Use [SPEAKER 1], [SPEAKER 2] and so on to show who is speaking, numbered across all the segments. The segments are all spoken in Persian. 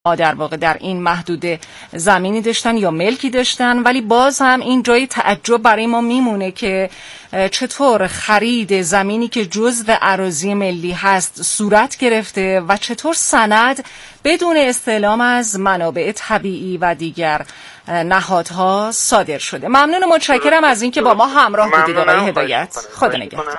[SPEAKER 1] در واقع در این محدوده زمینی داشتن یا ملکی داشتن، ولی باز هم این جای تعجب برای ما میمونه که چطور خرید زمینی که جزو اراضی ملی هست صورت گرفته و چطور سند بدون استعلام از منابع طبیعی و دیگر نهادها صادر شده. ممنون و متشکرم از اینکه با ما همراه بودید آقای هدایت. خدا نگهدار.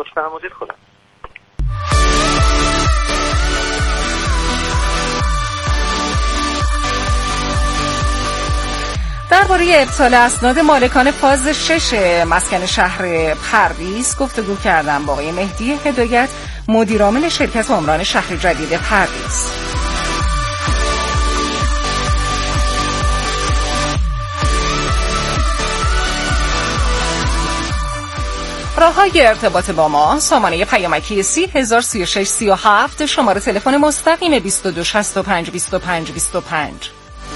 [SPEAKER 1] درباره ابطال اسناد مالکان فاز 6 مسکن شهر پردیس گفتگو کردم با آقای مهدی هدایت، مدیرعامل شرکت عمران شهر جدید پردیس. راه‌های ارتباط با ما: سامانه پیامکی 30103637، شماره تلفن مستقیم 22652525.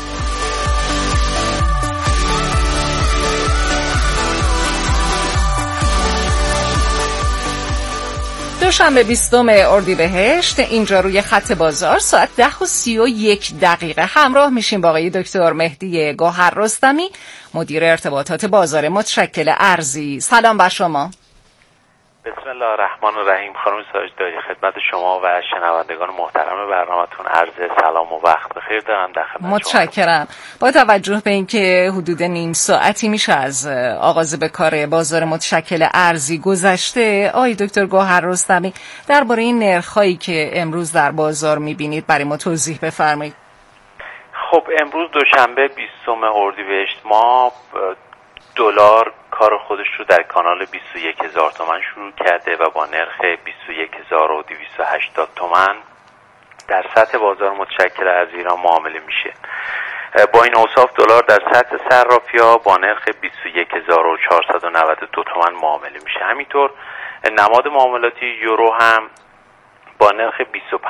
[SPEAKER 1] دوشنبه 20 اردیبهشت، اینجا روی خط بازار، ساعت 10:31 همراه میشیم با آقای دکتر مهدی گوهر رستمی، مدیر ارتباطات بازار متشکل ارزی. سلام بر شما.
[SPEAKER 2] بسم الله الرحمن الرحیم. خانم ساجداری، خدمت شما و شنوندگان محترم برنامه‌تون عرض سلام و وقت بخیر دارم در خدمت شما.
[SPEAKER 1] متشکرم. با توجه به اینکه حدود نیم ساعتی میشه از آغاز به کار بازار متشکل ارزی گذشته، آقای دکتر گوهر رستمی درباره این نرخ‌هایی که امروز در بازار میبینید برای ما توضیح بفرمایید.
[SPEAKER 2] خب امروز دوشنبه 20 اردیبهشت ما دلار کار خودش رو در کانال 21000 تومان شروع کرده و با نرخ 21280 تومان در سطح بازار متشکل از ایران معامله میشه. با این اوصاف دلار در سطح صرافی‌ها با نرخ 21492 تومان معامله میشه. همینطور نماد معاملاتی یورو هم با نرخ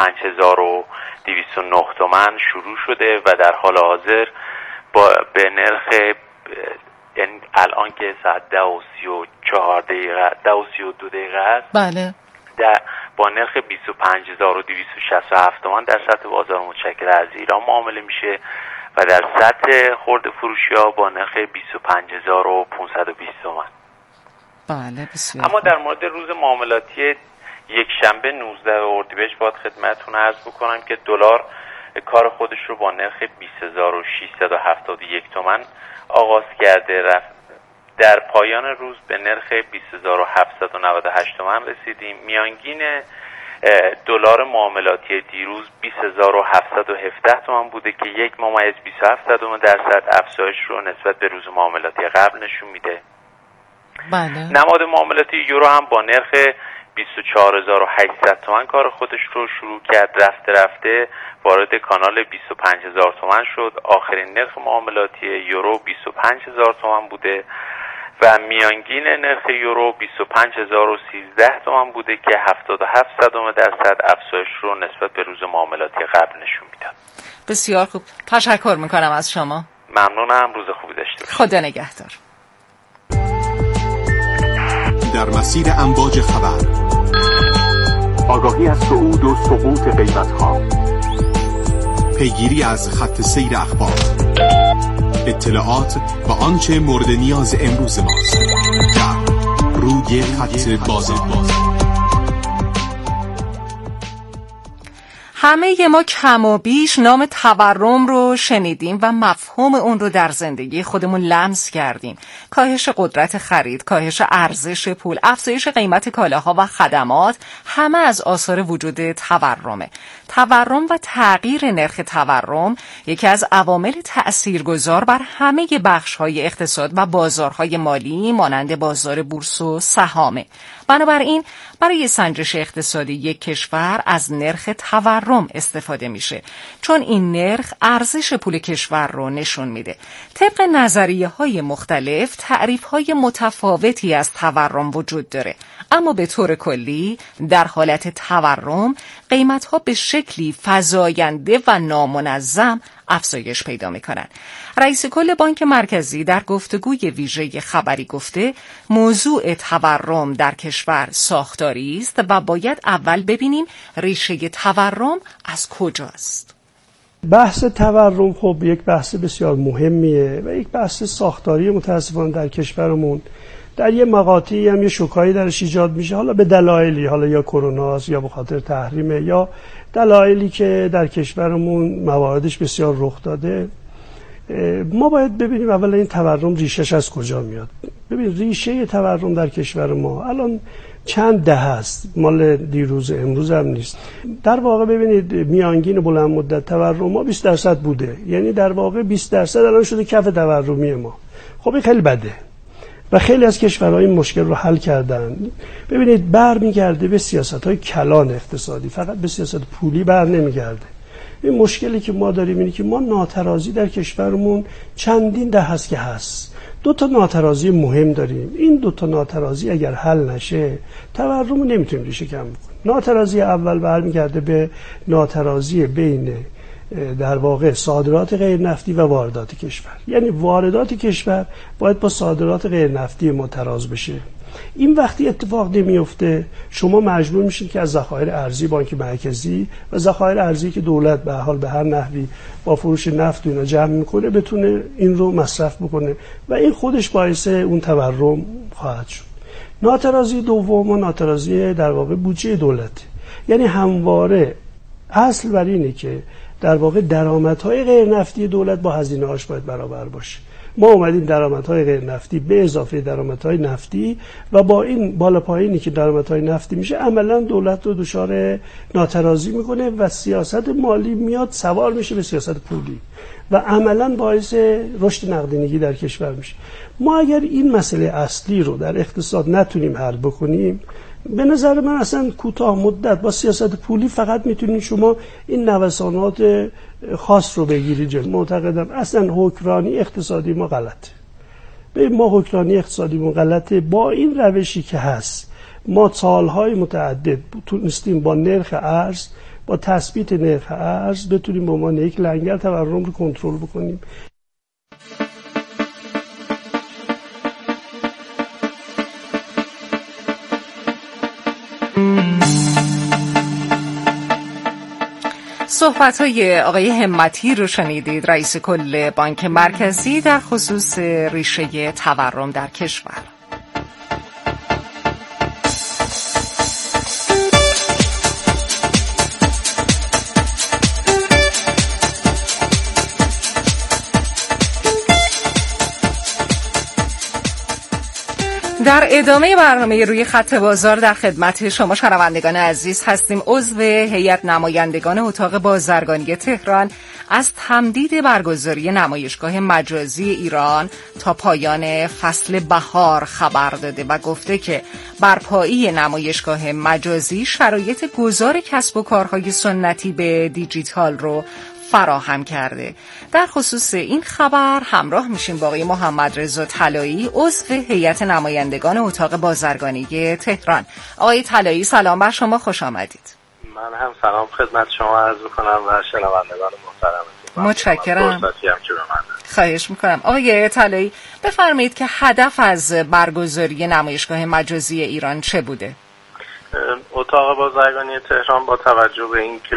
[SPEAKER 2] 25209 تومان شروع شده و در حال حاضر به نرخ، یعنی الان که ساعت 10:32 است،
[SPEAKER 1] بله،
[SPEAKER 2] با نرخ 25267 تومان در سطح بازار متشکل از ایران معامله میشه و در سطح خرد فروشی ها با نرخ 25520 تومان.
[SPEAKER 1] بله، بسیار.
[SPEAKER 2] اما در مورد روز معاملاتی یک شنبه 19 اردیبهشت باید خدمتتون عرض بکنم که دلار کار خودش رو با نرخ 20671 تومان آغاز کرده، رفت در پایان روز به نرخ 20798 تومان رسیدیم. میانگین دلار معاملاتی دیروز 20717 تومان بوده که 1.27 درصد افزایش رو نسبت به روز معاملاتی قبل نشون میده.
[SPEAKER 1] بله.
[SPEAKER 2] نماد معاملاتی یورو هم با نرخ 24800 تومان کار خودش رو شروع کرد، رفته وارد کانال 25000 تومان شد. آخرین نرخ معاملاتی یورو 25000 تومان بوده و میانگین نرخ یورو 25013 تومان بوده که 77 درصد افزایش رو نسبت به روز معاملاتی قبل نشون میداد.
[SPEAKER 1] بسیار خوب، تشکر میکنم از شما.
[SPEAKER 2] ممنونم، روز خوبی داشته باشید.
[SPEAKER 1] خدا نگهدار.
[SPEAKER 3] در مسیر امواج خبر، آگاهی از صعود و سقوط قیمت‌ها، پیگیری از خط سیر اخبار، اطلاعات و آنچه مورد نیاز امروز ماست در روی خط بازار.
[SPEAKER 1] همه ما کم و بیش نام تورم رو شنیدیم و مفهوم اون رو در زندگی خودمون لمس کردیم. کاهش قدرت خرید، کاهش ارزش پول، افزایش قیمت کالاها و خدمات همه از آثار وجود تورمه. تورم و تغییر نرخ تورم یکی از عوامل تأثیرگذار بر همه بخش‌های اقتصاد و بازارهای مالی مانند بازار بورس و سهامه. بنابراین برای سنجش اقتصادی یک کشور از نرخ تورم استفاده میشه، چون این نرخ ارزش پول کشور رو نشون میده. طبق نظریه‌های مختلف تعریف‌های متفاوتی از تورم وجود داره، اما به طور کلی در حالت تورم قیمت‌ها به شکلی فزاینده و نامنظم افزایش پیدا میکنن. رئیس کل بانک مرکزی در گفتگوی ویژه خبری گفته موضوع تورم در کشور ساختاری است و باید اول ببینیم ریشه تورم از کجاست.
[SPEAKER 4] بحث تورم خب یک بحث بسیار مهمیه و یک بحث ساختاری متاسفانه در کشورمون در یه مقاطعی هم یه شوکایی درش ایجاد میشه، حالا به دلایلی، حالا یا کروناست یا به خاطر تحریمه یا دلایلی که در کشورمون مواردش بسیار رخ داده. ما باید ببینیم اولا این تورم ریشش از کجا میاد. ببین ریشه تورم در کشور ما الان چند دهه است، مال دیروز امروز هم نیست. در واقع ببینید میانگین بلند مدت تورم ما 20% بوده، یعنی در واقع 20% الان شده کف تورمی ما. خب این خیلی بده و خیلی از کشورها این مشکل رو حل کردن. ببینید برمیگرده به سیاست‌های کلان اقتصادی، فقط به سیاست پولی بر نمیگرده. این مشکلی که ما داریم اینه که ما ناترازی در کشورمون چندین دهه است که هست. دو تا ناترازی مهم داریم. این دو تا ناترازی اگر حل نشه تورم رو نمیتونیم ریشه کم بکنیم. ناترازی اول برمیگرده به ناترازی بین در واقع صادرات غیر نفتی و واردات کشور. یعنی واردات کشور باید با صادرات غیر نفتی متراز بشه. این وقتی اتفاق نمیفته شما مجبور میشید که از ذخایر ارزی بانک مرکزی و ذخایر ارزی که دولت به حال به هر نحوی با فروش نفت و اینا جمع میکنه بتونه این رو مصرف بکنه و این خودش باعث اون تورم خواهد شد. ناترازی دوم و ناترازی در واقع بودجه دولت، یعنی همواره اصل بر اینه که در واقع درآمدهای غیر نفتی دولت با هزینه‌هاش باید برابر باشه. ما اومدیم درآمدهای غیر نفتی به اضافه درآمدهای نفتی و با این بالا پایینی که درآمدهای نفتی میشه عملا دولت رو دچار ناترازی میکنه و سیاست مالی میاد سوار میشه به سیاست پولی و عملا باعث رشد نقدینگی در کشور میشه. ما اگر این مسئله اصلی رو در اقتصاد نتونیم حل بکنیم، به نظر من اصلا کوتاه مدت با سیاست پولی فقط میتونید شما این نوسانات خاص رو بگیرید جلو. معتقدم اصلا حکمرانی اقتصادی ما غلطه. ببین ما حکمرانی اقتصادیمون غلطه. با این روشی که هست ما سالهای متعدد تونستیم با نرخ ارز، با تثبیت نرخ ارز بتونیم به عنوان یک لنگر تورم رو کنترل بکنیم.
[SPEAKER 1] صحبت‌های آقای همتی رو شنیدید، رئیس کل بانک مرکزی در خصوص ریشه تورم در کشور. در ادامه برنامه روی خط بازار در خدمت شما شنوندگان عزیز هستیم. عضو هیئت نمایندگان اتاق بازرگانی تهران از تمدید برگزاری نمایشگاه مجازی ایران تا پایان فصل بهار خبر داده و گفته که برپایی نمایشگاه مجازی شرایط گذار کسب و کارهای سنتی به دیجیتال رو فراهم کرده. در خصوص این خبر همراه میشیم با آقای محمد رضا طلایی، عضو هیئت نمایندگان اتاق بازرگانی تهران. آقای طلایی سلام بر شما، خوش آمدید.
[SPEAKER 5] من هم سلام خدمت شما عرض می‌کنم و شنوندگان محترم.
[SPEAKER 1] متشکرم. خواهش میکنم. آقای طلایی بفرمایید که هدف از برگزاری نمایشگاه مجازی ایران چه بوده؟
[SPEAKER 5] اتاق بازرگانی تهران با توجه به اینکه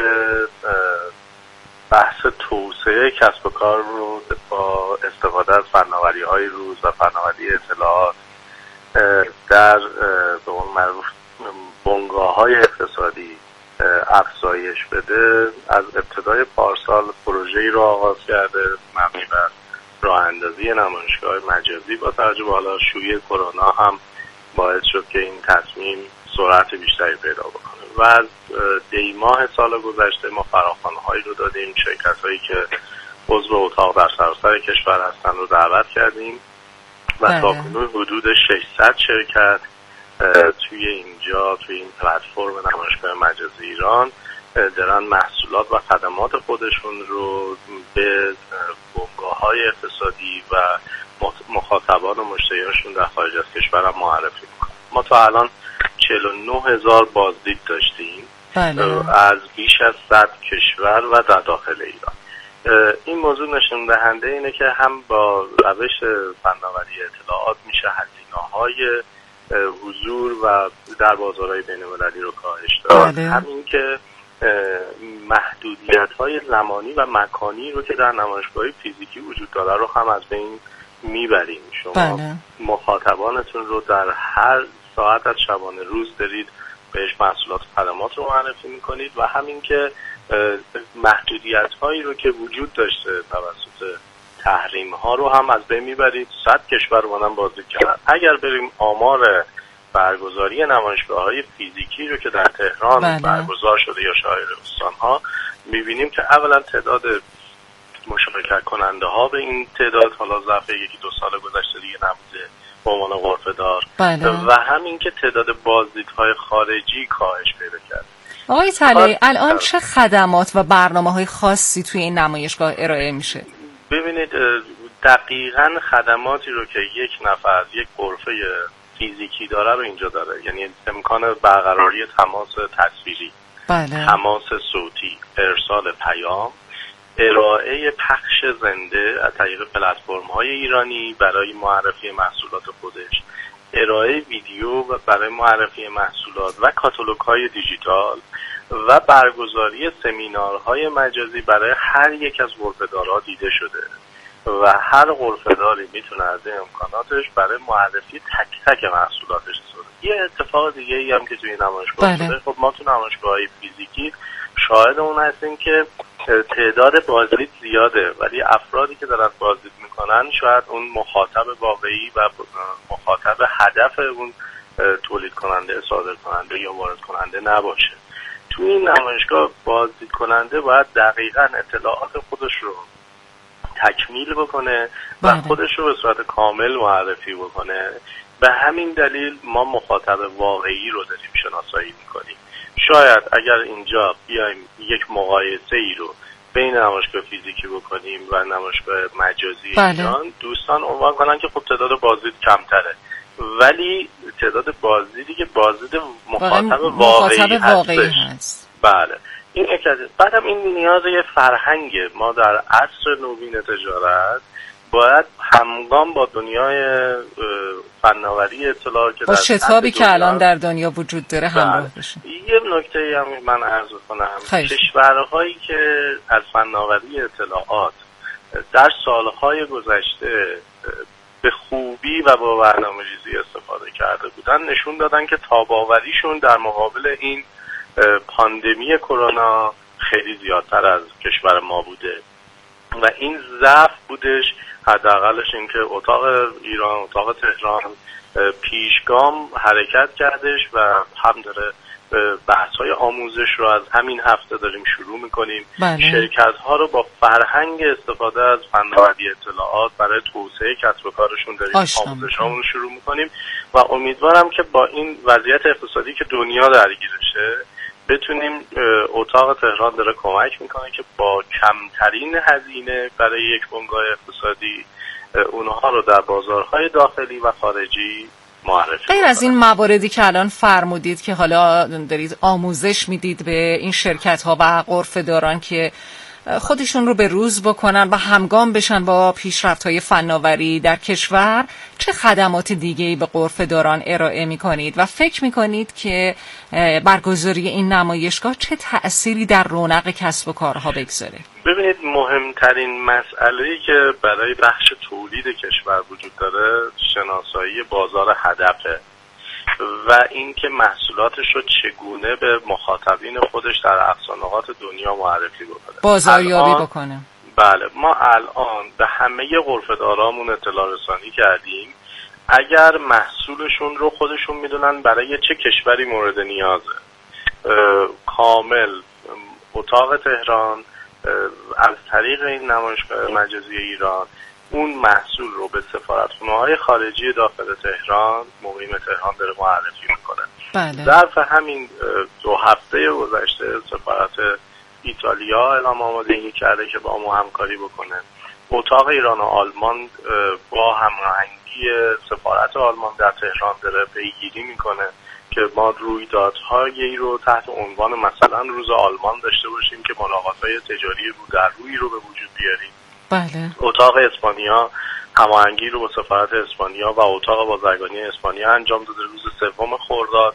[SPEAKER 5] بحث توسعه کسب و کار رو با استفاده از فناوری‌های روز و فناوری اطلاعات در به قول معروف بنگاه‌های اقتصادی افزایش بده، از ابتدای پارسال پروژه‌ای رو آغاز کرده مبنی بر راه اندازی نمایشگاه مجازی. با توجه به حالا شیوع کرونا هم باعث شد که این تصمیم سرعت بیشتری پیدا بکنه و از دی ماه سال گذشته ما فراخوان‌هایی رو دادیم. شرکت‌هایی که عضو اتاق در سراسر کشور هستن رو دعوت کردیم و تاکنون حدود 600 شرکت توی این پلتفرم نمایشگاه مجازی ایران دارن محصولات و خدمات خودشون رو به بنگاه‌های اقتصادی و مخاطبان و مشتریاشون در خارج از کشور هم معرفی می‌کنن. ما تا الان 49,000 بازدید داشتیم از بیش از 100 کشور و در داخل ایران. این موضوع نشون دهنده اینه که هم با روش فناوری اطلاعات میشه هزینه‌های حضور و در بازارهای بین‌المللی رو کاهش داد. همین که محدودیت‌های زمانی و مکانی رو که در نمایشگاه فیزیکی وجود داره رو هم از بین میبریم. شما مخاطبانتون رو در هر ساعت از شبانه روز دارید بهش محصولات و خدمات رو معرفی میکنید و همین که محدودیت‌هایی رو که وجود داشته توسط تحریم‌ها رو هم از بین میبرید. 100 کشور مانم بازدید کردن. اگر بریم آمار برگزاری نمایشگاه‌های فیزیکی رو که در تهران برگزار شده یا شایر استان‌ها می‌بینیم که اولا تعداد مشارکت کننده ها به این تعداد حالا ظرف 1-2 سال گذشته دیگه نبوده به عنوان غرفه‌دار و همین که تعداد بازدیدهای خارجی کاهش پیدا کرد.
[SPEAKER 1] آقای طلایی الان چه خدمات و برنامه‌های خاصی توی این نمایشگاه ارائه میشه؟
[SPEAKER 5] ببینید دقیقاً خدماتی رو که یک نفر یک غرفه فیزیکی داره رو اینجا داره، یعنی امکان برقراری تماس تصویری، تماس صوتی، ارسال پیام، ارائه پخش زنده از طریق پلتفرم‌های ایرانی برای معرفی محصولات خودش، ارائه ویدیو برای معرفی محصولات و کاتالوگ‌های دیجیتال و برگزاری سمینارهای مجازی برای هر یک از غرفه‌دارها دیده شده و هر غرفه‌داری میتونه از این امکاناتش برای معرفی تک تک محصولاتش استفاده. یه اتفاق دیگه ای هم که توی نمایشگاه شده، خب ما تو نمایشگاه‌های فیزیکی شاهد اون هستیم که تعداد بازدید زیاده ولی افرادی که دارن بازدید میکنن شاید اون مخاطب واقعی و مخاطب هدف اون تولید کننده، صادر کننده یا وارد کننده نباشه. تو این نمایشگاه بازدید کننده باید دقیقاً اطلاعات خودش رو تکمیل بکنه و خودش رو به صورت کامل معرفی بکنه. به همین دلیل ما مخاطب واقعی رو داریم شناسایی میکنیم. شاید اگر اینجا بیایم یک مقایسه ای رو بین نمایشگاه فیزیکی بکنیم و نمایشگاه مجازی ایران، دوستان عنوان کنن که خب تعداد بازدید کمتره، ولی تعداد بازدیدی که بازدید مخاطب واقعی هست. بله این بعدم این نیاز یه فرهنگه. ما در عصر نوین تجارت باید همگام با دنیای فناوری اطلاع که
[SPEAKER 1] با شتابی که الان در دنیا وجود داره همراه بشیم.
[SPEAKER 5] یه نکته هم من عرض کنم، کشورهایی که از فناوری اطلاعات در سالهای گذشته به خوبی و با برنامه‌ریزی استفاده کرده بودن نشون دادن که تاب‌آوریشون در مقابل این پاندمی کرونا خیلی زیادتر از کشور ما بوده و این ضعف بودش. حداقلش این که اتاق ایران، اتاق تهران پیشگام حرکت کردش و هم داره بحث‌های آموزش رو از همین هفته داریم شروع می‌کنیم. شرکت‌ها رو با فرهنگ استفاده از فناوری اطلاعات برای توسعه کسب و کارشون داریم آموزش‌هامون رو شروع می‌کنیم و امیدوارم که با این وضعیت اقتصادی که دنیا درگیرشه بتونیم اتاق تهران داره کمک میکنه که با کمترین هزینه برای یک بنگاه اقتصادی اونها رو در بازارهای داخلی و خارجی معرفی.
[SPEAKER 1] غیر از این مواردی که الان فرمودید که حالا دارید آموزش میدید به این شرکت ها و غرفه‌داران که خودشون رو به روز بکنن و همگام بشن با پیشرفت‌های فناوری در کشور، چه خدمات دیگه‌ای به غرفه‌داران ارائه می‌کنید و فکر می‌کنید که برگزاری این نمایشگاه چه تأثیری در رونق کسب و کارها بگذاره؟
[SPEAKER 5] ببینید مهمترین مسئله‌ای که برای بخش تولید کشور وجود داره شناسایی بازار هدفه و اینکه محصولاتش رو چگونه به مخاطبین خودش در اقصانقاط دنیا معرفی بکنه،
[SPEAKER 1] بازاریابی بکنه.
[SPEAKER 5] بله ما الان به همه غرفه‌دارامون اطلاع رسانی کردیم. اگر محصولشون رو خودشون میدونن برای چه کشوری مورد نیازه، کامل اتاق تهران از طریق این نمایشگاه مجازی ایران اون محصول رو به سفارتخونه‌های خارجی داخل تهران، مقیم تهران داره معرفی میکنه.
[SPEAKER 1] بله.
[SPEAKER 5] ظرف همین 2 هفته گذشته سفارت ایتالیا اعلام آمادگی کرده که با ما همکاری بکنه. اتاق ایران و آلمان با هماهنگی سفارت آلمان در تهران داره پیگیری میکنه که ما رویدادهایی رو تحت عنوان مثلا روز آلمان داشته باشیم که ملاقات‌های تجاری رو در روی رو به وجود بیاریم.
[SPEAKER 1] بله.
[SPEAKER 5] اتاق اسپانیا هماهنگی رو با سفارت اسپانیا و اتاق بازرگانی اسپانیا انجام داده. روز 3 خرداد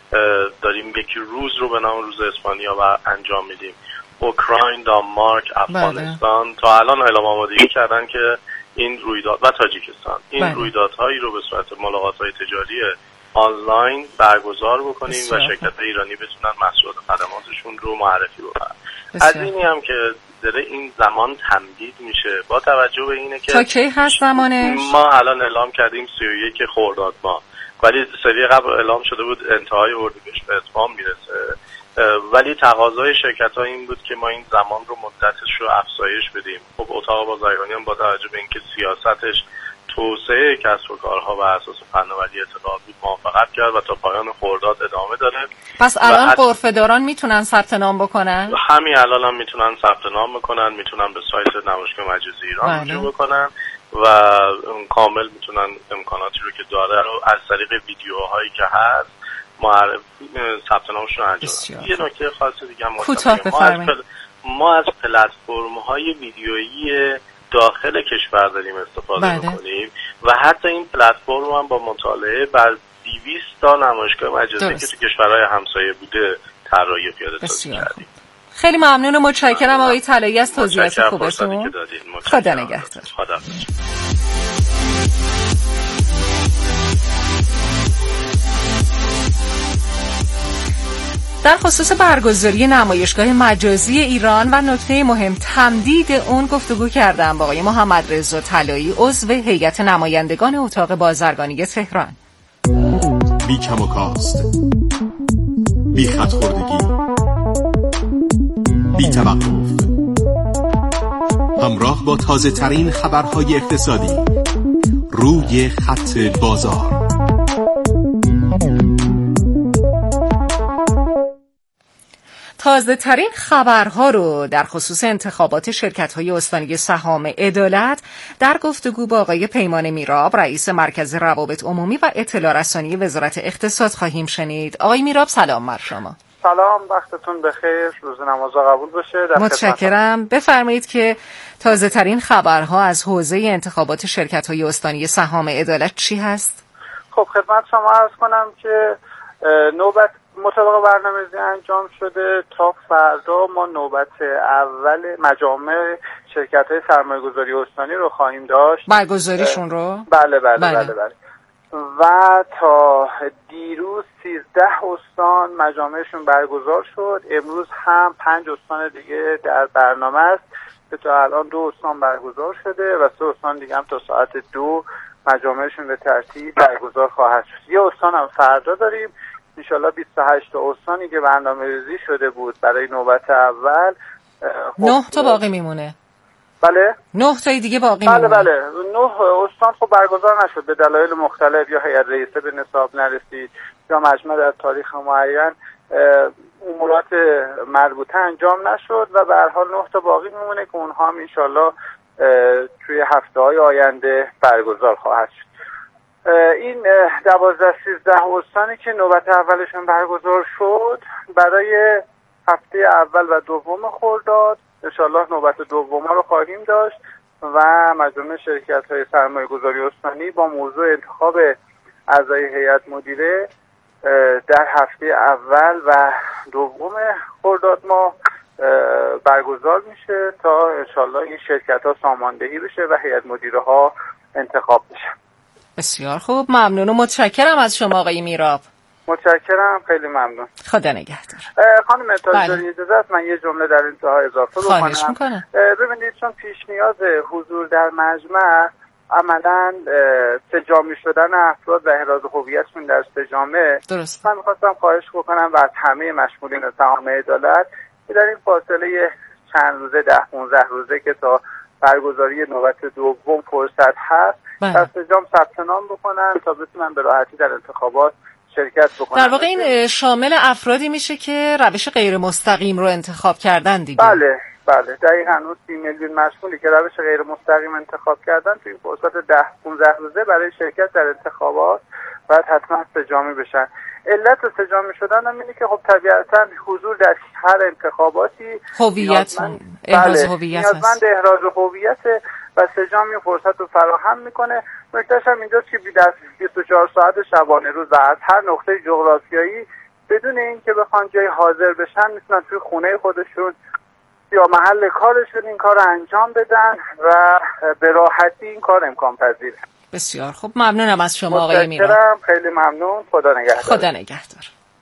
[SPEAKER 5] داریم یکی روز رو به نام روز اسپانیا و انجام میدیم. اوکراین، دانمارک، افغانستان تا الان اعلام آمادگی کردن که این رویداد و تاجیکستان این رویدادهایی رو به صورت ملاقات‌های تجاری آنلاین برگزار بکنیم و شرکت‌های ایرانی بتونن محصولات و خدماتشون رو معرفی بکنن. از اینی هم که داره این زمان تمدید میشه با توجه به اینه که
[SPEAKER 1] تا کی هست زمانش؟
[SPEAKER 5] ما الان اعلام کردیم 31 خرداد ماه، ولی سری قبل اعلام شده بود انتهای اردیبهشت به اتمام میرسه، ولی تقاضای شرکت‌ها این بود که ما این زمان رو مدتش رو افزایش بدیم. خب اتاق بازرگانی هم با توجه به اینکه سیاستش توسعه کسب و کارها و اساس فناوری اطلاعات بود موافقت کرد و تا پایان خرداد ادامه داره.
[SPEAKER 1] پس الان غرفه‌داران میتونن ثبت نام بکنن؟
[SPEAKER 5] همین الان هم میتونن ثبت نام بکنن، میتونن به سایت نمایشگاه مجازی ایران رجوع بکنن و کامل میتونن امکاناتی رو که داره رو از طریق ویدیوهایی که هست ثبت نامشون انجام بدن. یه نکته خاص دیگه هم ما از پلتفرم‌های ویدیویی داخل کشور داریم استفاده می‌کنیم و حتی این پلتفرم هم با مطالعه بر 200 تا نمایشگاه مجازی که تو کشورهای همسایه بوده طراحی و پیاده‌سازی کردیم.
[SPEAKER 1] خیلی ممنون و متشکرم آقای طلایی از توضیحات خوبتون. خدا نگهدار. در خصوص برگزاری نمایشگاه مجازی ایران و نکته مهم تمدید اون گفتگو کردم با آقای محمد رضا طلایی عضو هیئت نمایندگان اتاق بازرگانی تهران.
[SPEAKER 3] بی کم و کاست، بی خط خوردگی، بی توقف، همراه با تازه ترین خبرهای اقتصادی روی خط بازار.
[SPEAKER 1] تازه ترین خبرها رو در خصوص انتخابات شرکت‌های استانی سهام عدالت در گفتگو با آقای پیمان میراب رئیس مرکز روابط عمومی و اطلاع رسانی وزارت اقتصاد خواهیم شنید. آقای میراب سلام بر شما.
[SPEAKER 6] سلام، وقتتون بخیر، روز نمازها قبول باشه.
[SPEAKER 1] متشکرم. بفرمایید که تازه ترین خبرها از حوزه انتخابات شرکت‌های استانی سهام عدالت چی هست؟
[SPEAKER 6] خب خدمت شما عرض کنم که نوبت مطابق برنامه‌ریزی انجام شده. تا فردا ما نوبت اول مجامع شرکت‌های سرمایه‌گذاری استانی رو خواهیم داشت.
[SPEAKER 1] برگزاریشون رو؟
[SPEAKER 6] بله. و تا دیروز 13 استان مجامعشون برگزار شد. امروز هم 5 استان دیگه در برنامه است که تا الان 2 استان برگزار شده و 3 استان دیگه هم تا ساعت 2 مجامعشون به ترتیب برگزار خواهد شد. یه استان هم فردا داریم. انشالله 28 تا استانی که برنامه‌ریزی شده بود برای نوبت اول
[SPEAKER 1] 9 تا باقی میمونه.
[SPEAKER 6] بله
[SPEAKER 1] 9 تای دیگه باقی میمونه.
[SPEAKER 6] بله 9 استان خب برگزار نشد به دلایل مختلف، یا هیئت رئیسه به نصاب نرسید یا مجمع در تاریخ معین امورات مربوطه انجام نشد و به هر حال 9 تا باقی میمونه که اونها هم انشالله توی هفته‌های آینده برگزار خواهد شد. این 12-13 استانی که نوبت اولشون برگزار شد برای هفته اول و دوم خرداد انشالله نوبت دوم رو خواهیم داشت و مجمع شرکت‌های سرمایه‌گذاری استانی با موضوع انتخاب اعضای هیئت مدیره در هفته اول و دوم خرداد ماه برگزار میشه تا انشالله این شرکت‌ها ساماندهی بشه و هیئت مدیره ها انتخاب بشه.
[SPEAKER 1] بسیار خوب، ممنون و متشکرم از شما آقای میراب.
[SPEAKER 6] متشکرم، خیلی ممنون.
[SPEAKER 1] خدا نگهدار.
[SPEAKER 6] خانم تاجداری اجازه است من یه جمله در انتها اضافه بکنم.
[SPEAKER 1] خواهش میکنم.
[SPEAKER 6] ببینید چون پیش نیاز حضور در مجمع عملاً سه‌جانبه شدن افراد و احراز هویتشون در سه‌جانبه،
[SPEAKER 1] درست.
[SPEAKER 6] من می‌خواستم خواهش بکنم و از همه مشمولین سهام عدالت که در این فاصله چند روزه 10-15 روزه که تا برگزاری نوبت دوم فرصت هست در سه‌جانب ثبت نام بکنن تا بتونن به راحتی در انتخابات شرکت بکنن.
[SPEAKER 1] در واقع این شامل افرادی میشه که روش غیر مستقیم رو انتخاب کردن دیگه.
[SPEAKER 6] بله دقیقاً اون 30 میلیون مشمولی که روش غیر مستقیم انتخاب کردن توی این فرصت 10-15 روزه برای شرکت در انتخابات باید حتما سه‌جانبه بشن. علت سه‌جانبه شدن هم اینه که خب طبیعتاً حضور در هر انتخاباتی
[SPEAKER 1] احراز هویت
[SPEAKER 6] نیازمند احراز هویت و سه‌جانبه فرصت رو فراهم میکنه. نکتهش هم اینجاست که در 24 ساعت شبانه روز و از هر نقطه جغرافیایی بدون اینکه بخوان جای حاضر بشن میتونن توی خونه خودشون یا محل کارشون این کار رو انجام بدن و به راحتی این کار امکان پذیره.
[SPEAKER 1] بسیار خوب، ممنونم از شما آقای میران.
[SPEAKER 6] خیلی ممنون. خدا نگهدار.
[SPEAKER 1] خدا نگهدار.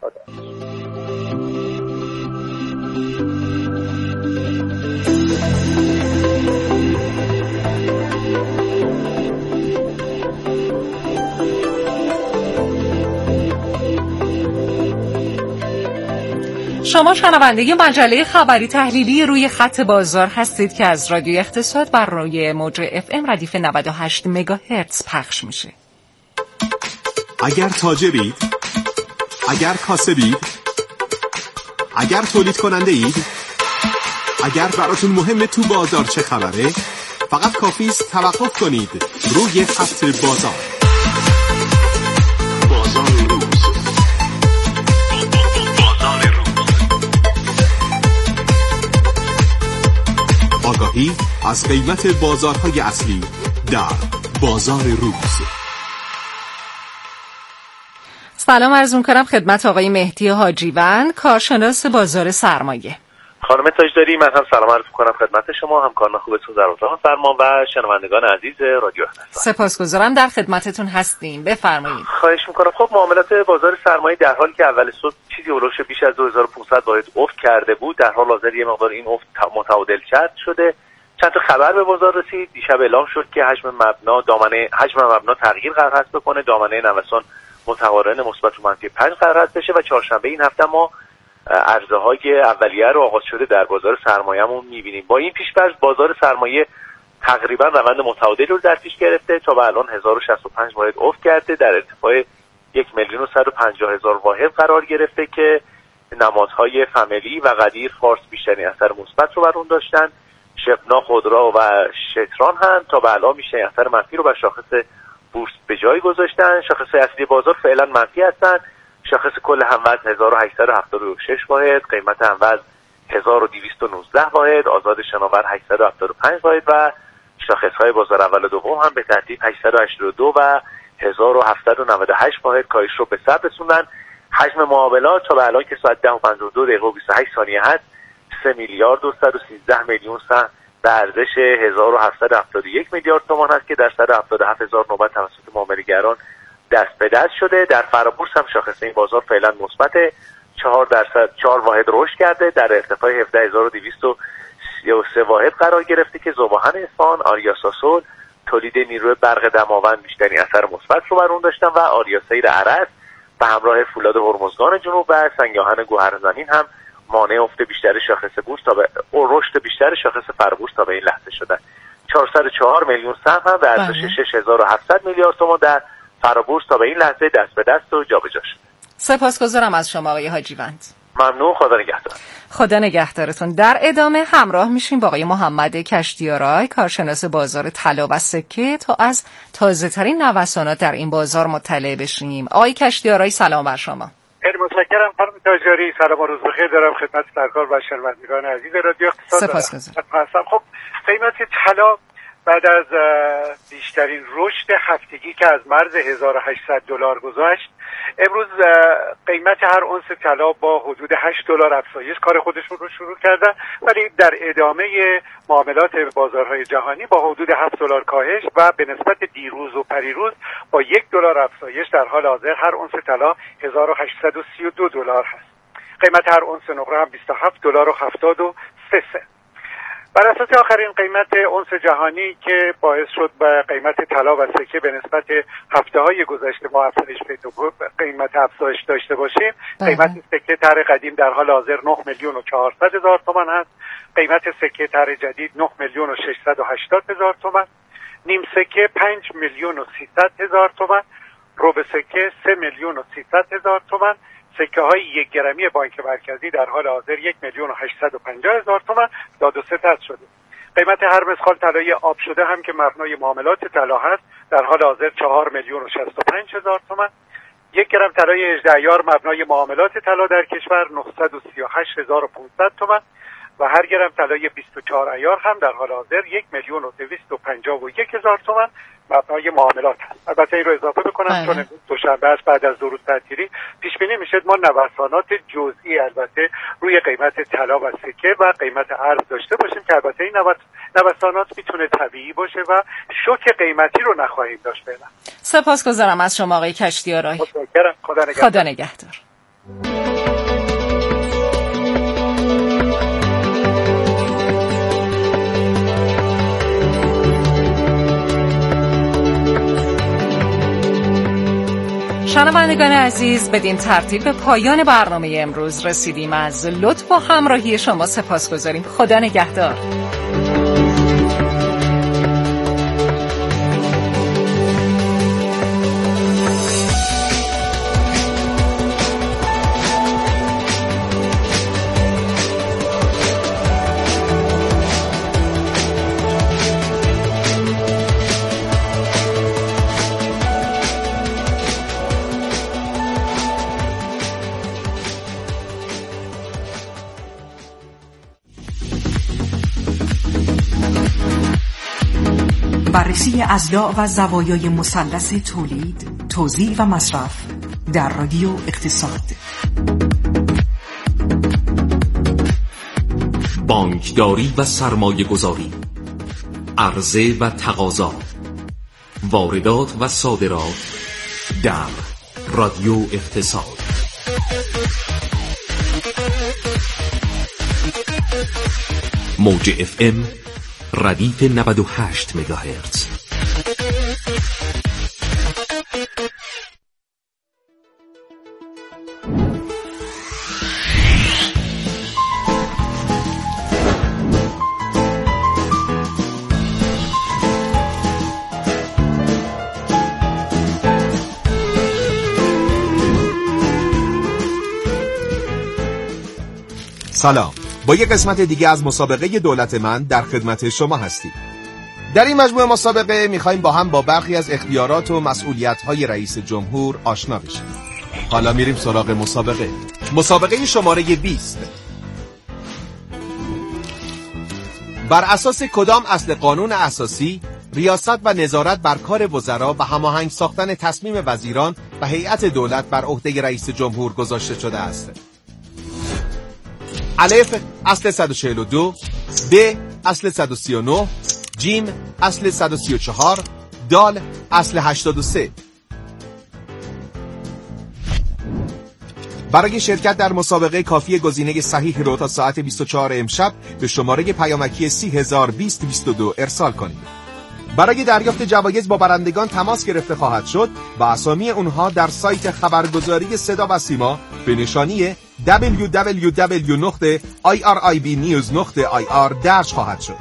[SPEAKER 1] شما شنونده مجله خبری تحلیلی روی خط بازار هستید که از رادیو اقتصاد بر روی موج FM ردیف 98 مگاهرتز پخش میشه.
[SPEAKER 3] اگر تاجرید، اگر کاسبید، اگر تولید کننده اید، اگر براتون مهمه تو بازار چه خبره، فقط کافی است توقف کنید روی خط بازار. آگاهی از قیمت بازارهای اصلی در بازار روز.
[SPEAKER 1] سلام عرض می‌کنم خدمت آقای مهدی حاجیوند، کارشناس بازار سرمایه.
[SPEAKER 5] خانم تاجداری، من هم سلام عرض می‌کنم خدمت شما، همکاران خوبتون در اتاق فرمان و شنوندگان عزیز رادیو اقتصاد.
[SPEAKER 1] سپاسگزارم، در خدمتتون هستیم، بفرمایید.
[SPEAKER 5] خواهش می‌کنم. خب معاملات بازار سرمایه در حالی که اول صبح چیزی اولش بیش از 2500 واحد افت کرده بود، در حال حاضر یه مقدار این افت متعادل شده. چند تا خبر به بازار رسید. دیشب اعلام شد که حجم مبنا تغییر قرار است بکنه، دامنه نوسان متقارن مثبت و منفی 5 قرار است بشه و چهارشنبه این هفته ما عرضه‌های اولیه رو آغاز شده در بازار سرمایه‌مون می‌بینیم. با این پیش‌فرض بازار سرمایه تقریبا روند متعادل رو در پیش گرفته، تا به الان 1065 واحد افت کرده، در ارتفاع 1,150,000 واحد قرار گرفته که نمادهای فامیلی و قدیر فارس بیشترین اثر مثبت رو بر اون داشتن. شفنا، خودرو و شتران هم تا به الان بیشترین اثر منفی رو بر شاخص بورس به جای گذاشتن. شاخص اصلی بازار فعلا منفی هستن. شاخص کل هموزن 1876 واحد، قیمت هموزن 1219 واحد، آزاد شناور 875 واحد و شاخص‌های بازار اول و دوم هم به ترتیب 882 و 1798 واحد کاهش رو به ثبت رسوندن. حجم معاملات تا به الان که ساعت 10:52 دقیقه و 28 ثانیه هست 3,213,000,000 سهم به ارزش 1771 میلیارد تومان است که در 177,000 نوبت توسط معامله‌گران دست به دست شده. در فرابورس هم شاخص این بازار فعلا مثبت 4 واحد رشد کرده، در ارتفاع 17,233 واحد قرار گرفته که ذوباهن اصفهان، آریا ساسول، تولید نیروی برق دماوند بیشترین اثر مثبت رو بر اون داشتن و آریا سیر عرض به همراه فولاد هرمزگان جنوب و سنگاهن گوهرزمین هم مانع افت بیشتر شاخص بورس تا به رشد بیشتر شاخص فرابورس تا به این لحظه شدن. 404 میلیون سهم هم به ارزش 6700 میلیارد تومان در فرابورس تا به این لحظه دست به دست و جابجا شده.
[SPEAKER 1] سپاسگزارم از شما آقای حاجیوند.
[SPEAKER 5] ممنون، خدا نگهدار.
[SPEAKER 1] خدا نگهدارتون. در ادامه همراه میشیم با آقای محمد کشتیارای، کارشناس بازار طلا و سکه، تا از تازه ترین نوسانات در این بازار مطلع بشیم. آقای کشتیارای سلام بر شما.
[SPEAKER 7] خیلی متشکرم خانم تاجداری، سلام و روز بخیر دارم خدمت سرکار و شنوندگان عزیز رادیو اقتصاد.
[SPEAKER 1] سپاسگزارم.
[SPEAKER 7] خب قیمت طلا بعد از بیشترین رشد هفتگی که از مرز $1,800 گذشت، امروز قیمت هر اونس طلا با حدود $8 افزایش کار خودشون رو شروع کردن، ولی در ادامه معاملات بازارهای جهانی با حدود $7 کاهش و به نسبت دیروز و پریروز با $1 افزایش در حال حاضر هر اونس طلا $1,832 هست. قیمت هر اونس نقره هم $27.73. بر اساس آخرین قیمت اونس جهانی که باعث شد به قیمت طلا و سکه به نسبت هفته‌های گذشته ما قیمت افزایش داشته باشیم، قیمت سکه طرح قدیم در حال حاضر 9,400,000 تومان هست، قیمت سکه طرح جدید 9,680,000 تومان، نیم سکه 5,300,000 تومان، ربع سکه 3,300,000 تومان، سکه های 1 گرمی بانک مرکزی در حال حاضر 1,850,000 تومان داد و ستد شده. قیمت هر مسخال طلای آب شده هم که مبنای معاملات طلا هست در حال حاضر 4,065,000 تومان. 1 گرم طلای 18 عیار مبنای معاملات طلا در کشور 938,500 تومان و هر گرم طلای 24 عیار هم در حال حاضر 1,251,000 تومان مبنای معاملات هست. البته این رو اضافه بکنم چون دوشنبه است بعد از 2 روز تعطیلی پیش بینی میشه ما نوسانات جزئی البته روی قیمت طلا و سکه و قیمت ارز داشته باشیم که البته این نوسانات میتونه طبیعی باشه و شوک قیمتی رو نخواهیم داشت. فعلا
[SPEAKER 1] سپاسگزارم از شما آقای کشتیارای.
[SPEAKER 7] متشکرم.
[SPEAKER 1] خدا نگهدار. شنوندگان عزیز، بدین ترتیب به پایان برنامه امروز رسیدیم. از لطف و همراهی شما سپاسگزاریم. خدا نگهدار.
[SPEAKER 8] بررسی اضلاع و زوایای مثلث تولید، توزیع و مصرف در رادیو اقتصاد.
[SPEAKER 9] بانکداری و سرمایه گذاری، عرضه و تقاضا، واردات و صادرات در رادیو اقتصاد. موج FM ردیف 98 مگاهرتز.
[SPEAKER 3] سلام، با یک قسمت دیگه از مسابقه دولت من در خدمت شما هستیم. در این مجموعه مسابقه میخوایم با هم با برخی از اختیارات و مسئولیت‌های رئیس جمهور آشنا بشیم. حالا میریم سراغ مسابقه شماره 20. بر اساس کدام اصل قانون اساسی ریاست و نظارت بر کار وزرا و هماهنگ ساختن تصمیم وزیران و هیئت دولت بر عهده رئیس جمهور گذاشته شده است؟ الف اصل 142، ب اصل 139، جیم اصل 134، دال اصل 83. برای شرکت در مسابقه کافی گزینه صحیح رو تا ساعت 24 امشب به شماره پیامکی 30202 ارسال کنید. برای دریافت جوایز با برندگان تماس گرفته خواهد شد و اسامی اونها در سایت خبرگزاری صدا و سیما به نشانی www.iribnews.ir درج خواهد شد.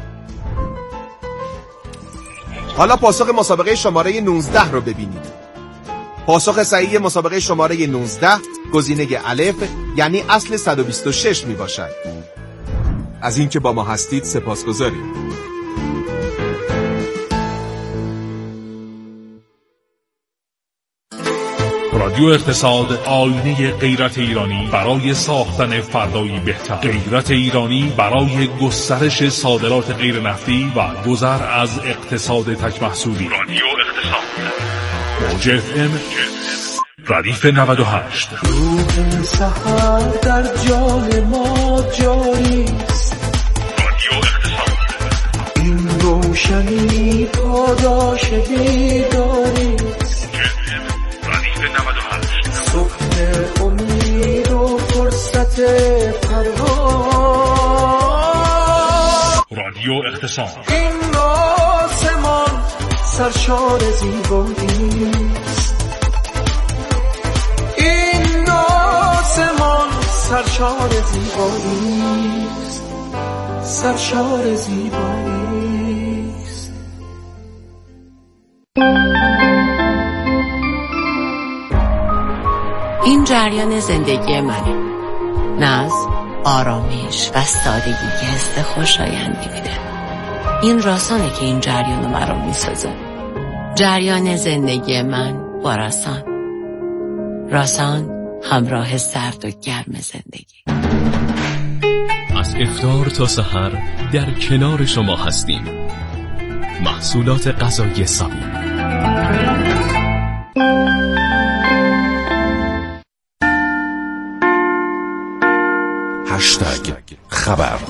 [SPEAKER 3] حالا پاسخ مسابقه شماره 19 رو ببینید. پاسخ صحیح مسابقه شماره 19 گزینه الف یعنی اصل 126 می باشد. از اینکه با ما هستید سپاسگزاریم.
[SPEAKER 10] رادیو اقتصاد، آینه غیرت ایرانی برای ساختن فردایی بهتر. غیرت ایرانی برای گسترش صادرات غیر نفتی و گذر از اقتصاد تک محصولی. رادیو اقتصاد، موج FM ردیف 98.
[SPEAKER 11] روح سحر در جان ما جاریست.
[SPEAKER 10] رادیو اقتصاد،
[SPEAKER 11] این روشنی پاداش بیداریست. صبح امید و فرصت پرواز.
[SPEAKER 10] رادیو اقتصاد،
[SPEAKER 11] این آسمان سرشار زیباییست. این آسمان سرشار زیباییست. سرشار زیباییست.
[SPEAKER 12] این جریان زندگی منه. ناز، آرامش و سادگی که حس خوشایندی میده. این راسانه که این جریان رو مرا میسازه. جریان زندگی من با راسان. راسان همراه سرد و گرم زندگی.
[SPEAKER 13] از افطار تا سحر در کنار شما هستیم. محصولات غذایی سامی.
[SPEAKER 9] هشتگ خبر.